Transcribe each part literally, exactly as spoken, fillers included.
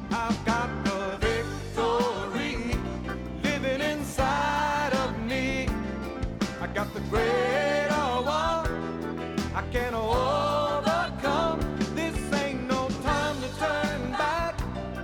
I've got the victory living inside of me. I got the greater one. I can overcome. This ain't no time to turn back.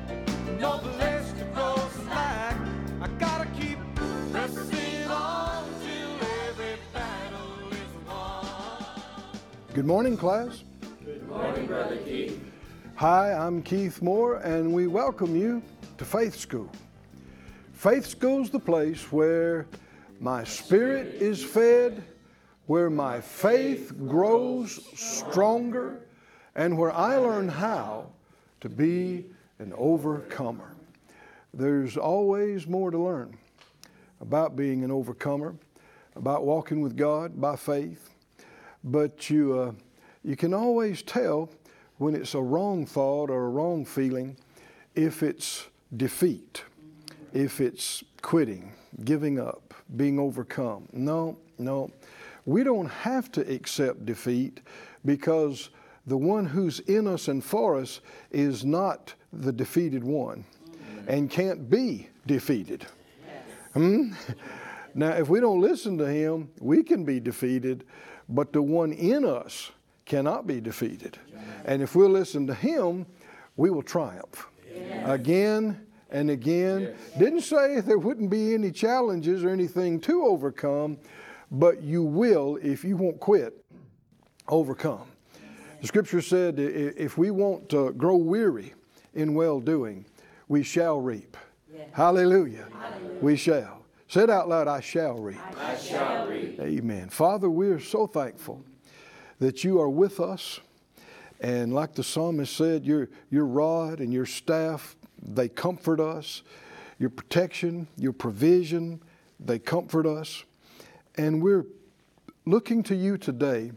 No place to go slack. I gotta keep pressing on till every battle is won. Good morning, class. Good morning, Brother Keith. Hi, I'm Keith Moore, and we welcome you to Faith School. Faith School's the place where my spirit is fed, where my faith grows stronger, and where I learn how to be an overcomer. There's always more to learn about being an overcomer, about walking with God by faith, but you uh, you can always tell when it's a wrong thought or a wrong feeling if it's defeat, if it's quitting, giving up, being overcome. No, no. We don't have to accept defeat because the one who's in us and for us is not the defeated one and can't be defeated. Hmm? Now, if we don't listen to him, we can be defeated, but the one in us cannot be defeated. And if we'll listen to him, we will triumph. Yes. Again and again. Yes. Didn't say there wouldn't be any challenges or anything to overcome, but you will, if you won't quit, overcome. The scripture said if we won't uh, grow weary in well-doing, we shall reap. Yes. Hallelujah. Hallelujah. We shall. Say it out loud, I shall reap. I shall reap. Amen. Father, we are so thankful that you are with us. And like the psalmist said, your, your rod and your staff, they comfort us. Your protection, your provision, they comfort us. And we're looking to you today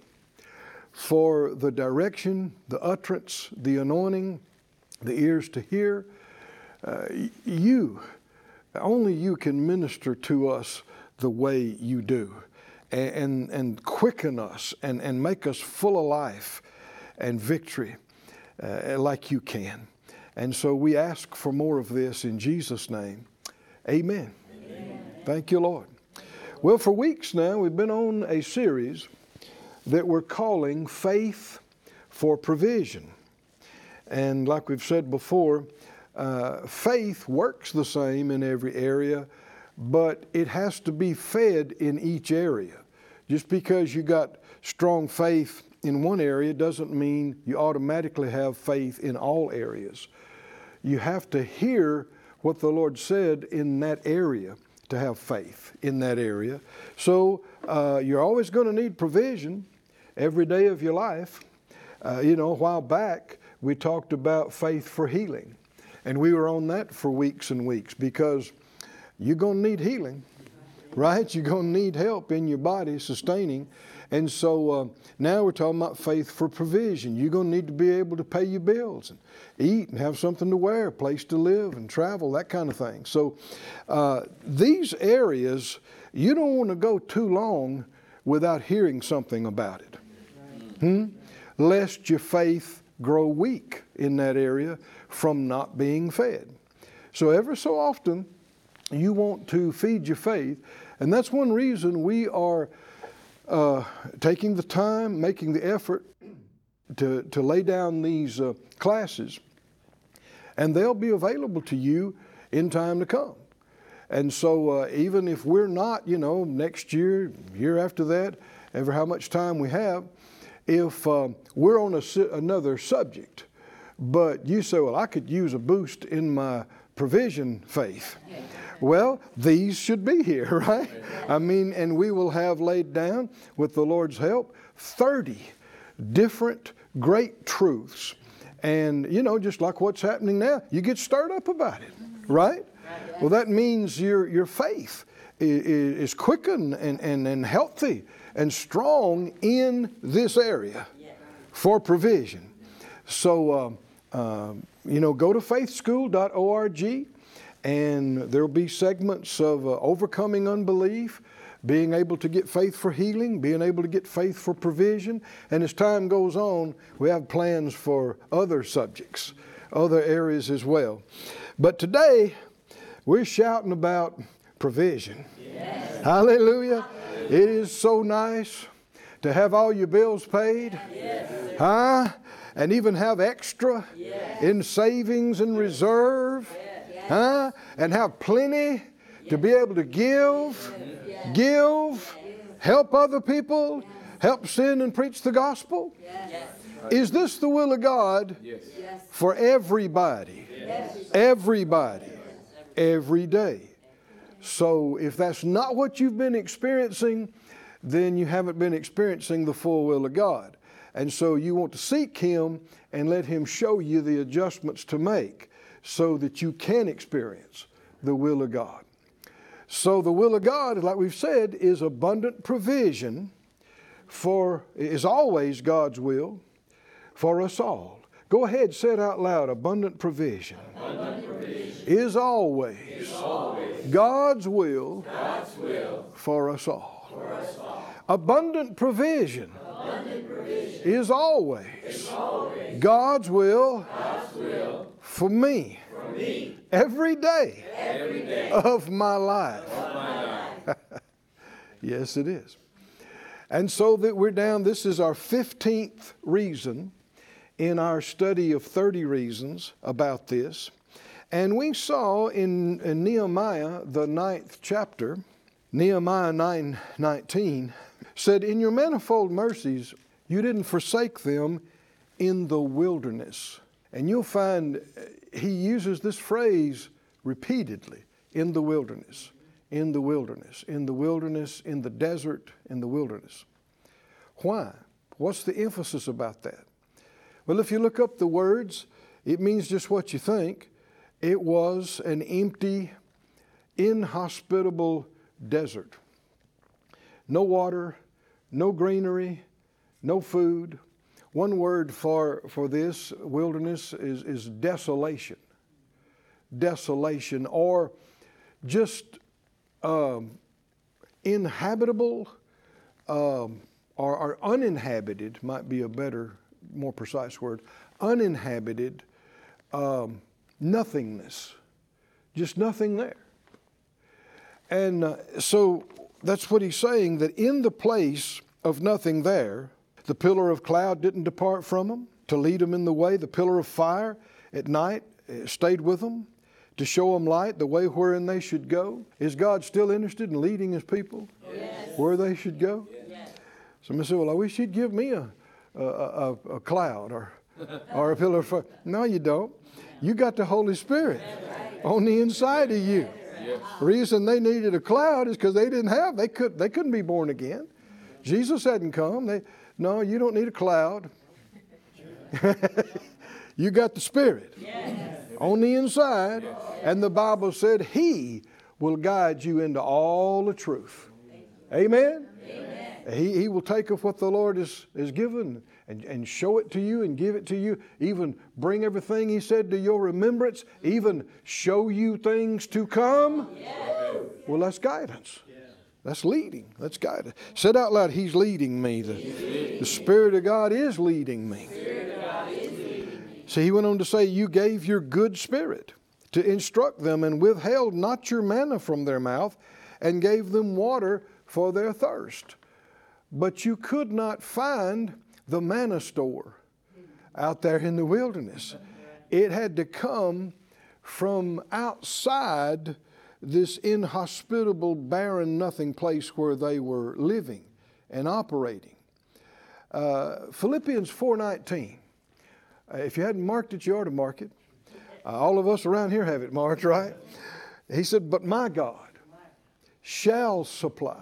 for the direction, the utterance, the anointing, the ears to hear. Uh, you, only you can minister to us the way you do and, and, and quicken us and, and make us full of life and victory uh, like you can. And so we ask for more of this in Jesus' name. Amen. Amen. Thank you, Lord. Well, for weeks now, we've been on a series that we're calling Faith for Provision. And like we've said before, uh, faith works the same in every area, but it has to be fed in each area. Just because you got strong faith in one area doesn't mean you automatically have faith in all areas. You have to hear what the Lord said in that area to have faith in that area. So uh, you're always going to need provision every day of your life. Uh, you know, a while back we talked about faith for healing, and we were on that for weeks and weeks because you're going to need healing, right? You're going to need help in your body sustaining. And so uh, now we're talking about faith for provision. You're going to need to be able to pay your bills and eat and have something to wear, a place to live and travel, that kind of thing. So uh, these areas, you don't want to go too long without hearing something about it. Hmm? Lest your faith grow weak in that area from not being fed. So ever so often, you want to feed your faith. And that's one reason we are Uh, taking the time, making the effort to, to lay down these uh, classes, and they'll be available to you in time to come. And so uh, even if we're not, you know, next year, year after that, ever how much time we have, if uh, we're on a, another subject, but you say, well, I could use a boost in my provision faith. Well, these should be here, right? I mean, and we will have laid down, with the Lord's help, thirty different great truths. And, you know, just like what's happening now, you get stirred up about it, right? Well, that means your your faith is, is quickened and, and, and healthy and strong in this area for provision. So, um, um, you know, go to faith school dot org. And there'll be segments of uh, overcoming unbelief, being able to get faith for healing, being able to get faith for provision. And as time goes on, we have plans for other subjects other areas as well. But today, we're shouting about provision. Yes. Hallelujah. It is so nice to have all your bills paid. Yes. Huh? And even have extra yes. in savings and reserve. Yes. Huh? And have plenty yes. to be able to give, yes. give, help other people, help send and preach the gospel. Yes. Is this the will of God? Yes. For everybody? Yes. Everybody. Every day. So if that's not what you've been experiencing, then you haven't been experiencing the full will of God. And so you want to seek Him and let Him show you the adjustments to make so that you can experience the will of God. So the will of God, like we've said, is abundant provision for, is always God's will for us all. Go ahead, say it out loud. Abundant provision, abundant provision is, always is always God's will, God's will for us all. For us all. Abundant provision, abundant provision is, always is always God's will, God's will for me, for me every day, every day of my life. Of my life. Yes, it is. And so that we're down, this is our fifteenth reason in our study of thirty reasons about this. And we saw in, in Nehemiah, the ninth chapter, Nehemiah nine nineteen, said, in your manifold mercies, you didn't forsake them in the wilderness. And you'll find he uses this phrase repeatedly, in the wilderness, in the wilderness, in the wilderness, in the desert, in the wilderness. Why? What's the emphasis about that? Well, if you look up the words, it means just what you think. It was an empty, inhospitable desert. No water, no greenery, no food. One word for, for this wilderness is, is desolation. Desolation, or just um, inhabitable um, or, or uninhabited might be a better, more precise word. Uninhabited um, nothingness. Just nothing there. And uh, so that's what he's saying, that in the place of nothing there, the pillar of cloud didn't depart from them to lead them in the way. The pillar of fire at night stayed with them to show them light, the way wherein they should go. Is God still interested in leading His people yes. where they should go? Yes. Somebody said, well, I wish He'd give me a, a, a, a cloud or, or a pillar of fire. No, you don't. You got the Holy Spirit on the inside of you. Yes. The reason they needed a cloud is because they didn't have, they, could, they couldn't be born again. Jesus hadn't come. They, no, you don't need a cloud. You got the Spirit yes. on the inside. Yes. And the Bible said He will guide you into all the truth. Amen? Amen. He, he will take of what the Lord has, has given and, and show it to you and give it to you. Even bring everything He said to your remembrance. Even show you things to come. Yes. Well, that's guidance. That's leading. That's guidance. Said out loud, He's leading me. The, leading. the Spirit of God is leading me. So He went on to say, you gave your good Spirit to instruct them and withheld not your manna from their mouth and gave them water for their thirst. But you could not find the manna store out there in the wilderness. It had to come from outside this inhospitable, barren, nothing place where they were living and operating. Uh, Philippians four nineteen. Uh, if you hadn't marked it, you ought to mark it. Uh, all of us around here have it marked, right? He said, but my God shall supply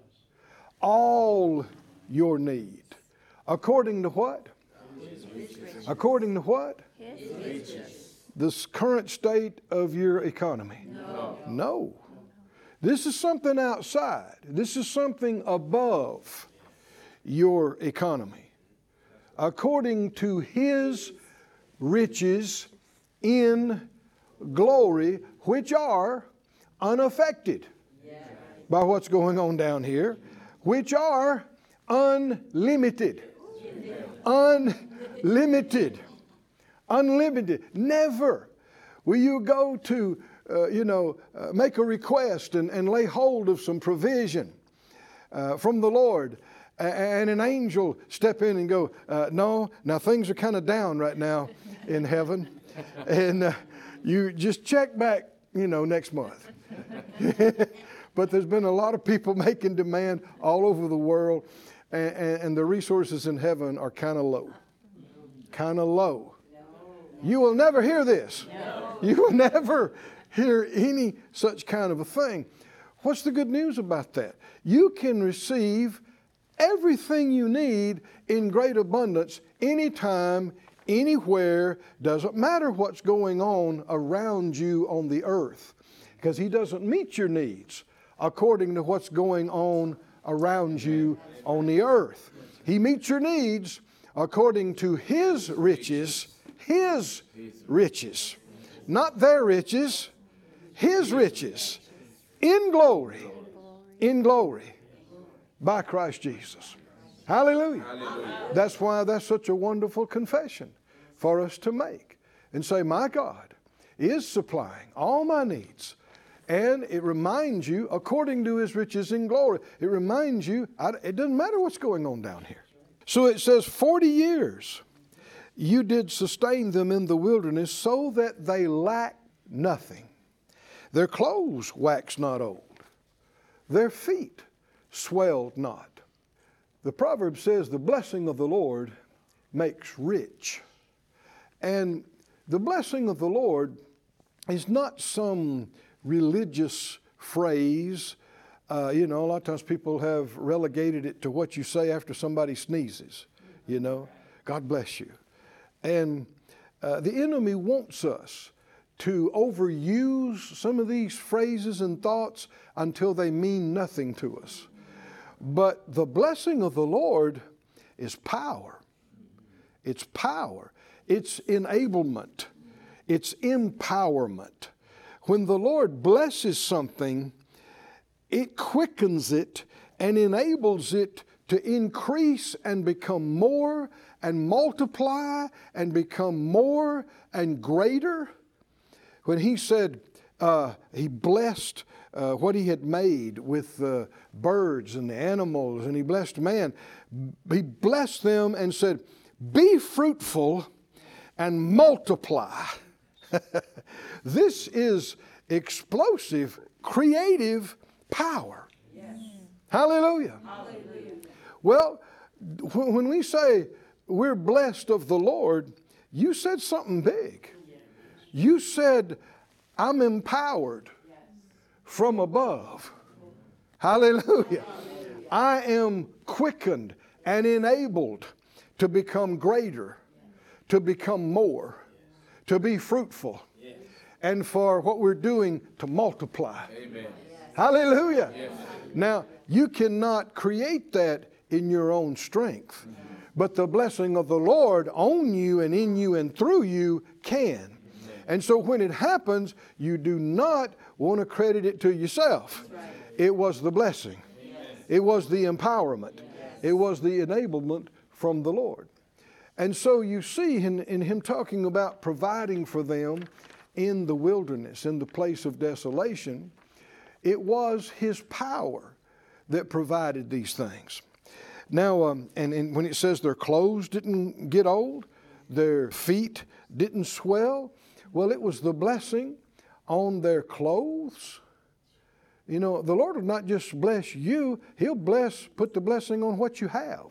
all your need. According to what? According to what? This current state of your economy. No. No. This is something outside. This is something above your economy. According to His riches in glory, which are unaffected by what's going on down here, which are unlimited. Unlimited. Unlimited. Never will you go to, uh, you know, uh, make a request and, and lay hold of some provision uh, from the Lord, and an angel step in and go, uh, no, now things are kind of down right now in heaven, and uh, you just check back, you know, next month. But there's been a lot of people making demand all over the world, and, and, and the resources in heaven are kind of low. Kind of low. You will never hear this. No. You will never hear any such kind of a thing. What's the good news about that? You can receive everything you need in great abundance anytime, anywhere. Doesn't matter what's going on around you on the earth, because He doesn't meet your needs according to what's going on around you on the earth. He meets your needs according to His riches, His riches, not their riches, His riches, in glory, in glory, by Christ Jesus. Hallelujah. Hallelujah. That's why that's such a wonderful confession for us to make and say, my God is supplying all my needs. And it reminds you, according to His riches in glory, it reminds you, it doesn't matter what's going on down here. So it says, forty years you did sustain them in the wilderness, so that they lack nothing. Their clothes wax not old. Their feet swelled not. The proverb says, the blessing of the Lord makes rich. And the blessing of the Lord is not some religious phrase. Uh, you know, a lot of times people have relegated it to what you say after somebody sneezes. You know, God bless you. And uh, the enemy wants us to overuse some of these phrases and thoughts until they mean nothing to us. But the blessing of the Lord is power. It's power. It's enablement. It's empowerment. When the Lord blesses something, it quickens it and enables it to increase and become more and multiply and become more and greater. When He said uh, He blessed uh, what He had made with the birds and the animals, and He blessed man, He blessed them and said, be fruitful and multiply. This is explosive, creative power. Yes. Hallelujah. Hallelujah. Well, when we say we're blessed of the Lord, you said something big. You said, I'm empowered from above. Hallelujah. I am quickened and enabled to become greater, to become more, to be fruitful, and for what we're doing to multiply. Amen. Hallelujah. Yes. Now, you cannot create that in your own strength, but the blessing of the Lord on you and in you and through you can. And so when it happens, you do not want to credit it to yourself. It was the blessing. It was the empowerment. It was the enablement from the Lord. And so you see in, in Him talking about providing for them in the wilderness, in the place of desolation, it was His power that provided these things. Now, um, and, and when it says their clothes didn't get old, their feet didn't swell, well, it was the blessing on their clothes. You know, the Lord will not just bless you, He'll bless, put the blessing on what you have,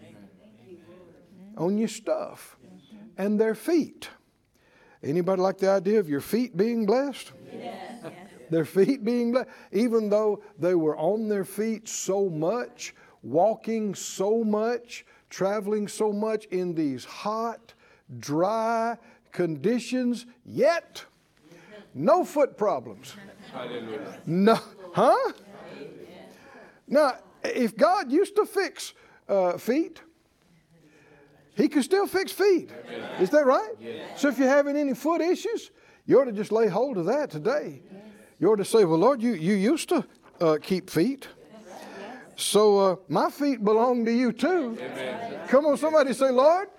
on your stuff, and their feet. Anybody like the idea of your feet being blessed? Yes. Their feet being blessed, even though they were on their feet so much, walking so much, traveling so much in these hot, dry conditions, yet no foot problems. Hallelujah. No, huh? Now, if God used to fix uh, feet, He could still fix feet. Amen. Is that right? Yes. So if you're having any foot issues, you ought to just lay hold of that today. You ought to say, well, Lord, you, you used to uh, keep feet. So uh, my feet belong to you too. Amen. Come on, somebody say, Lord,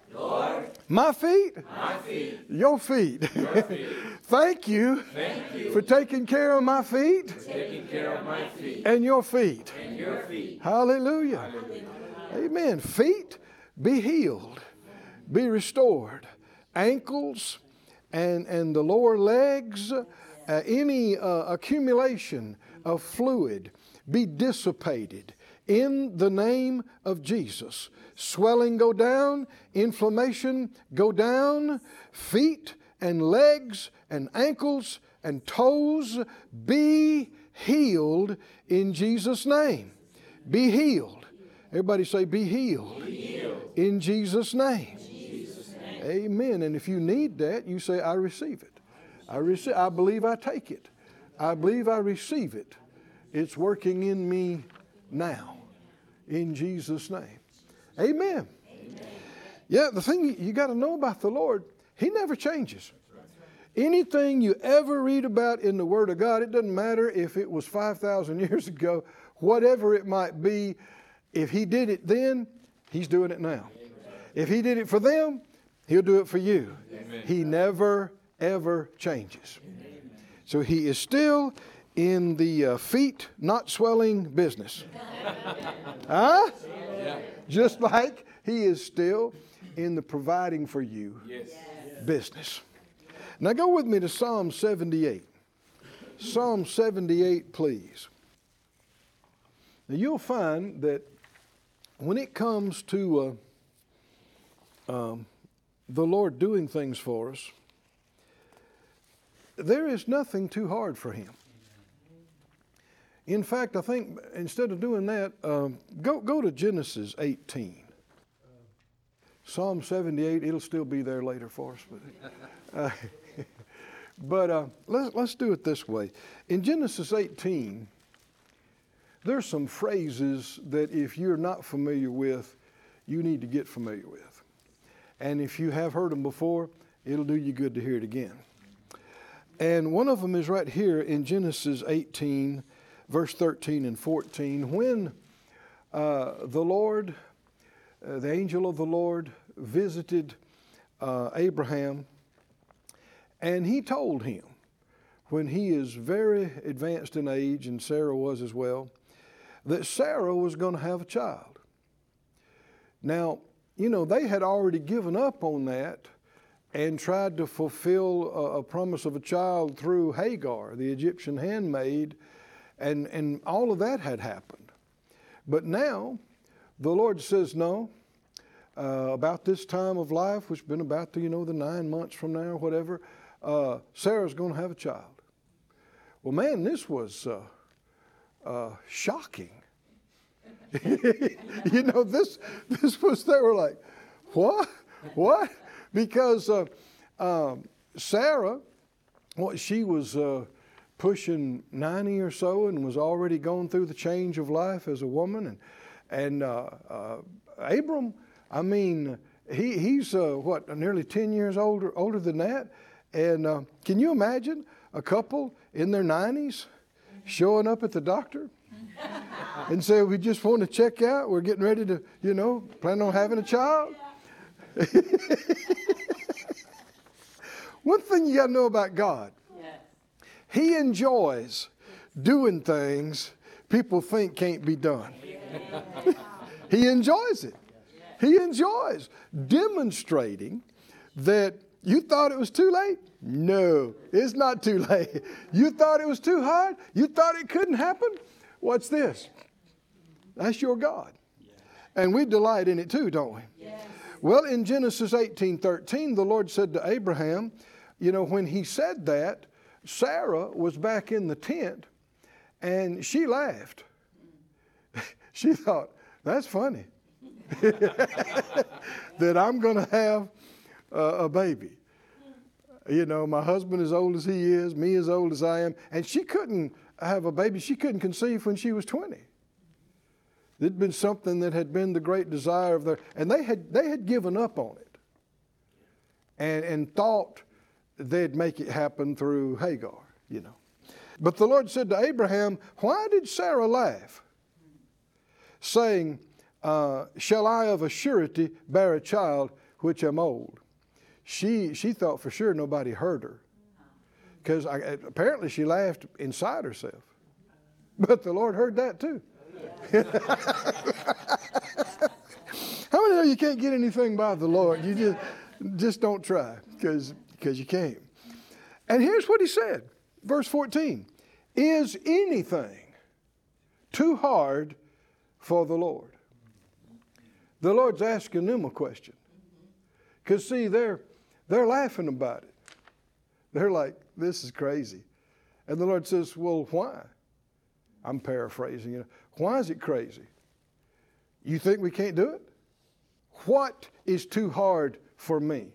Lord, my feet, my feet, your feet. your feet. Thank you, Thank you for taking care of my feet for taking care of my feet and your feet. and your feet. Hallelujah. Amen. Feet, be healed, be restored. Ankles and, and the lower legs, uh, any uh, accumulation of fluid, be dissipated in the name of Jesus. Swelling go down, inflammation go down, feet and legs and ankles and toes be healed in Jesus' name. Be healed. Everybody say, be healed. Be healed. In Jesus' name. Jesus' name. Amen. And if you need that, you say, I receive it. I receive. I believe I take it. I believe I receive it. It's working in me now. In Jesus' name. Amen. Amen. Yeah, the thing you got to know about the Lord, He never changes. Anything you ever read about in the Word of God, it doesn't matter if it was five thousand years ago, whatever it might be, if He did it then, He's doing it now. If He did it for them, He'll do it for you. Amen. He never, ever changes. Amen. So He is still in the uh, feet not swelling business. Huh? Yeah. Just like He is still in the providing for you yes. business. Now go with me to Psalm seventy-eight. Psalm seventy-eight, please. Now you'll find that when it comes to uh, um, the Lord doing things for us, there is nothing too hard for Him. In fact, I think instead of doing that, um, go, go to Genesis eighteen. Psalm seventy-eight, it'll still be there later for us. But, uh, but uh, let's, let's do it this way. In Genesis eighteen, there's some phrases that if you're not familiar with, you need to get familiar with. And if you have heard them before, it'll do you good to hear it again. And one of them is right here in Genesis eighteen, verse thirteen and fourteen. When uh, the Lord, uh, the angel of the Lord, visited uh, Abraham, and he told him, when he is very advanced in age, and Sarah was as well, that Sarah was going to have a child. Now, you know, they had already given up on that and tried to fulfill a, a promise of a child through Hagar, the Egyptian handmaid, and, and all of that had happened. But now, the Lord says, no, uh, about this time of life, which has been about, the, you know, the nine months from now or whatever, uh, Sarah's going to have a child. Well, man, this was uh, uh, shocking. You know, this this was, they were like, what? What? Because uh, um, Sarah, well, she was uh, pushing ninety or so and was already going through the change of life as a woman. And, and uh, uh, Abram, I mean, he he's, uh, what, nearly ten years older, older than that. And uh, can you imagine a couple in their nineties showing up at the doctor and say, we just want to check out. We're getting ready to, you know, plan on having a child. One thing you got to know about God, He enjoys doing things people think can't be done. He enjoys it. He enjoys demonstrating that you thought it was too late? No, it's not too late. You thought it was too hard? You thought it couldn't happen? What's this? That's your God. And we delight in it too, don't we? Yes. Well, in Genesis eighteen thirteen, the Lord said to Abraham, you know, when He said that, Sarah was back in the tent and she laughed. She thought, that's funny. That I'm going to have uh, a baby. You know, my husband as old as he is, me as old as I am, and she couldn't have a baby. She couldn't conceive when she was twenty. It'd been something that had been the great desire of their, and they had they had given up on it, and and thought they'd make it happen through Hagar, you know. But the Lord said to Abraham, "Why did Sarah laugh, saying, uh, shall I of a surety bear a child which am old. She she thought for sure nobody heard her, because apparently she laughed inside herself. But the Lord heard that too. How many know you can't get anything by the Lord? You just just don't try, because because you can't. And here's what he said, verse fourteen. Is anything too hard for the Lord? The Lord's asking them a question. Because see, they're they're laughing about it. They're like, this is crazy. And the Lord says, well, why? I'm paraphrasing. You know, why is it crazy? You think we can't do it? What is too hard for me?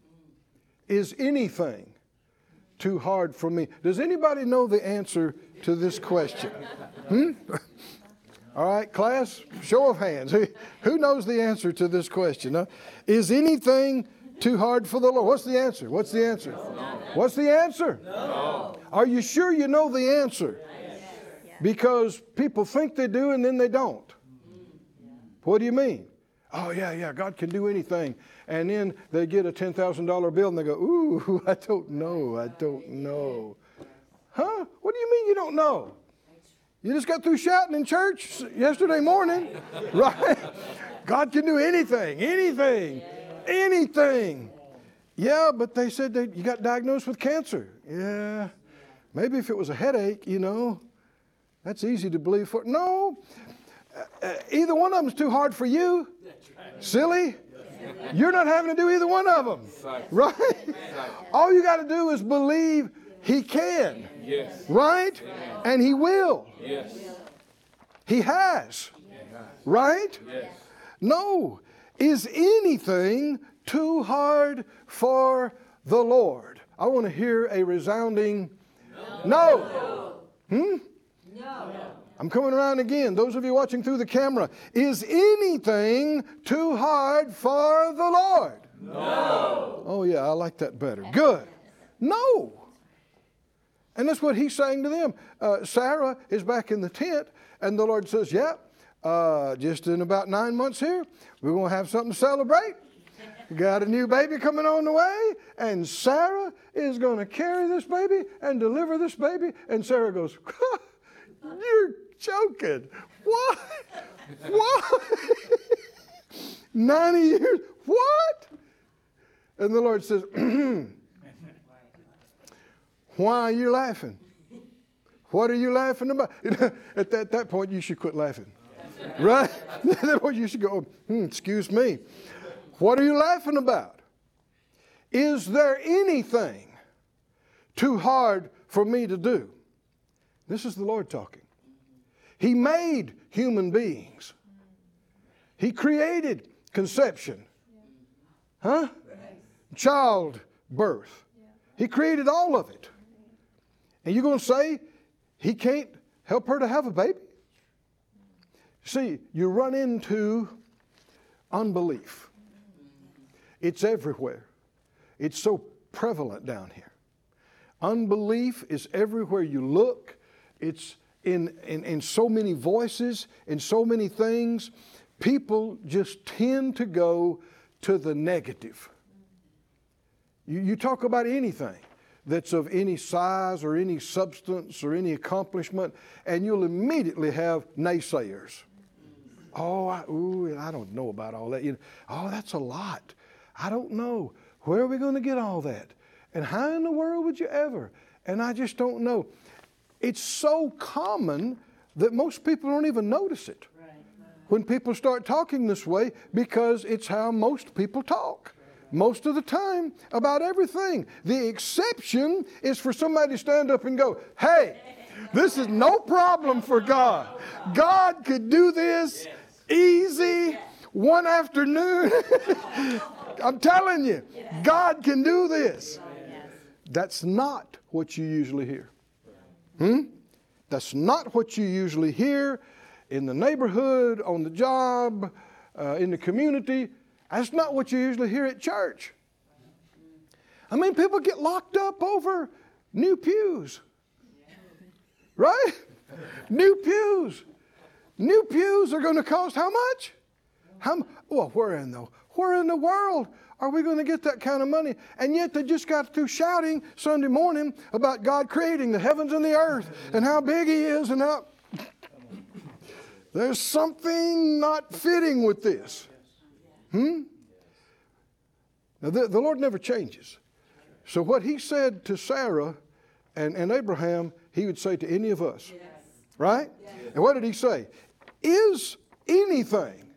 Is anything too hard for me? Does anybody know the answer to this question? Hmm? All right, class, show of hands. Who, who knows the answer to this question? Huh? Is anything too hard for the Lord? What's the answer? What's the answer? No. What's the answer? No. Are you sure you know the answer? Yes. Because people think they do and then they don't. What do you mean? Oh, yeah, yeah, God can do anything. And then they get a ten thousand dollars bill and they go, ooh, I don't know, I don't know. Huh? What do you mean you don't know? You just got through shouting in church yesterday morning, right? God can do anything, anything, anything. Yeah, but they said that you got diagnosed with cancer. Yeah, maybe if it was a headache, you know, that's easy to believe for. No, uh, either one of them is too hard for you. Silly. You're not having to do either one of them, right? All you got to do is believe He can, yes. Right? Amen. And He will. Yes. He has, yes. Right? Yes. No. Is anything too hard for the Lord? I want to hear a resounding no. No. Hmm? No. I'm coming around again. Those of you watching through the camera, is anything too hard for the Lord? No. Oh, yeah, I like that better. Good. No. And that's what He's saying to them. Uh, Sarah is back in the tent, and the Lord says, yeah, uh, just in about nine months here, we're going to have something to celebrate. We got a new baby coming on the way, and Sarah is going to carry this baby and deliver this baby. And Sarah goes, you're joking. What? What? ninety years? What? And the Lord says, why are you laughing? What are you laughing about? At that, that point, you should quit laughing. Right? At that point, you should go, hmm, excuse me. What are you laughing about? Is there anything too hard for me to do? This is the Lord talking. He made human beings. He created conception. Huh? Childbirth. He created all of it. And you're going to say He can't help her to have a baby? See, you run into unbelief. It's everywhere. It's so prevalent down here. Unbelief is everywhere you look. It's in, in, in so many voices, in so many things. People just tend to go to the negative. You, you talk about anything that's of any size or any substance or any accomplishment, and you'll immediately have naysayers. Oh, I, ooh, I don't know about all that. You know, oh, that's a lot. I don't know. Where are we going to get all that? And how in the world would you ever? And I just don't know. It's so common that most people don't even notice it when people start talking this way, because it's how most people talk. Most of the time about everything. The exception is for somebody to stand up and go, hey, this is no problem for God. God could do this easy one afternoon. I'm telling you, God can do this. That's not what you usually hear. Hmm? That's not what you usually hear in the neighborhood, on the job, uh, in the community. That's not what you usually hear at church. I mean, people get locked up over new pews. Right? New pews. New pews are going to cost how much? How, well, where in the, where in the world are we going to get that kind of money? And yet they just got through shouting Sunday morning about God creating the heavens and the earth and how big He is and how... There's something not fitting with this. Hmm? Now, the, the Lord never changes. So what He said to Sarah and, and Abraham, He would say to any of us. Yes. Right? Yes. And what did He say? Is anything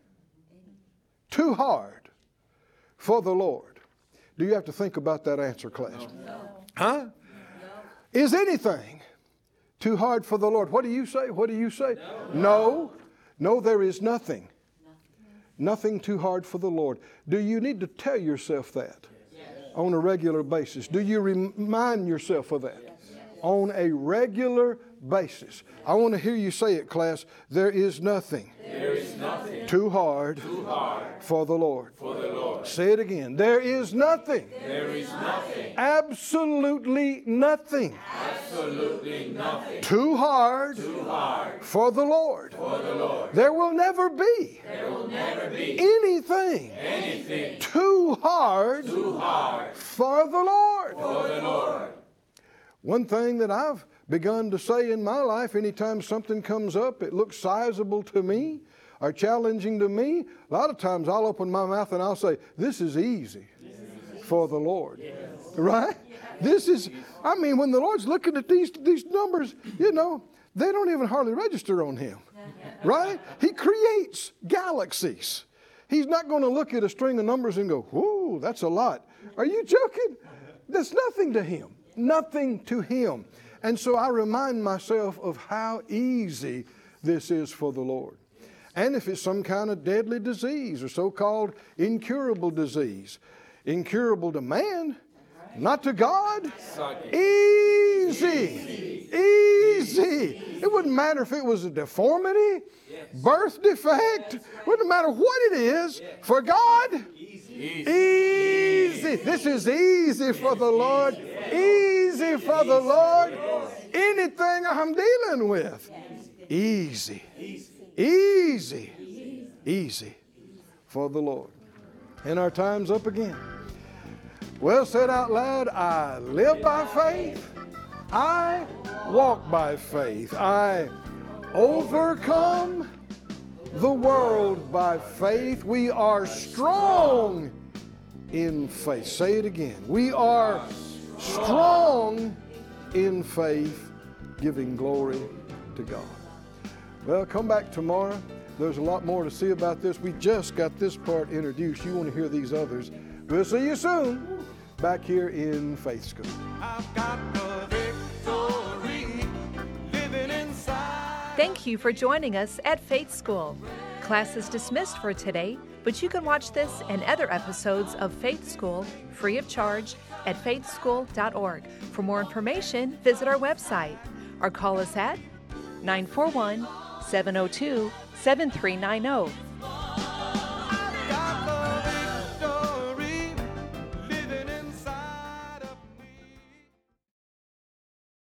too hard for the Lord? Do you have to think about that answer, class? No. Huh? No. Is anything too hard for the Lord? What do you say? What do you say? No. No, no there is nothing. Nothing too hard for the Lord. Do you need to tell yourself that yes. on a regular basis? Do you remind yourself of that yes. on a regular basis? I want to hear you say it, class. There is nothing, there is nothing too hard, too hard for the Lord. For the Lord. Say it again. There is nothing. There is nothing. Absolutely nothing. Absolutely nothing. Too hard. Too hard. For the Lord. For the Lord. There will never be. There will never be anything. Anything. Too hard. Too hard. For the Lord. For the Lord. One thing that I've begun to say in my life, anytime something comes up, it looks sizable to me or challenging to me, a lot of times I'll open my mouth and I'll say, this is easy for the Lord. Yes. Right? Yes. This is, I mean, when the Lord's looking at these, these numbers, you know, they don't even hardly register on Him. Right? He creates galaxies. He's not going to look at a string of numbers and go, whoo, that's a lot. Are you joking? That's nothing to Him. Nothing to Him. And so I remind myself of how easy this is for the Lord. And if it's some kind of deadly disease or so-called incurable disease, incurable to man, not to God, easy, easy. It wouldn't matter if it was a deformity, birth defect, wouldn't matter what it is, for God, easy. This is easy for the Lord, easy for the Lord. Anything I'm dealing with, easy, easy, easy for the Lord. And our time's up again. Well said out loud, I live by faith, I walk by faith, I overcome the world by faith. We are strong in faith. Say it again. We are strong in faith, giving glory to God. Well, come back tomorrow. There's a lot more to see about this. We just got this part introduced. You want to hear these others. We'll see you soon back here in Faith School. I've got the victory living inside. Thank you for joining us at Faith School. Class is dismissed for today, but you can watch this and other episodes of Faith School free of charge at faith school dot org. For more information, visit our website or call us at nine four one, seven oh two, seven three nine oh.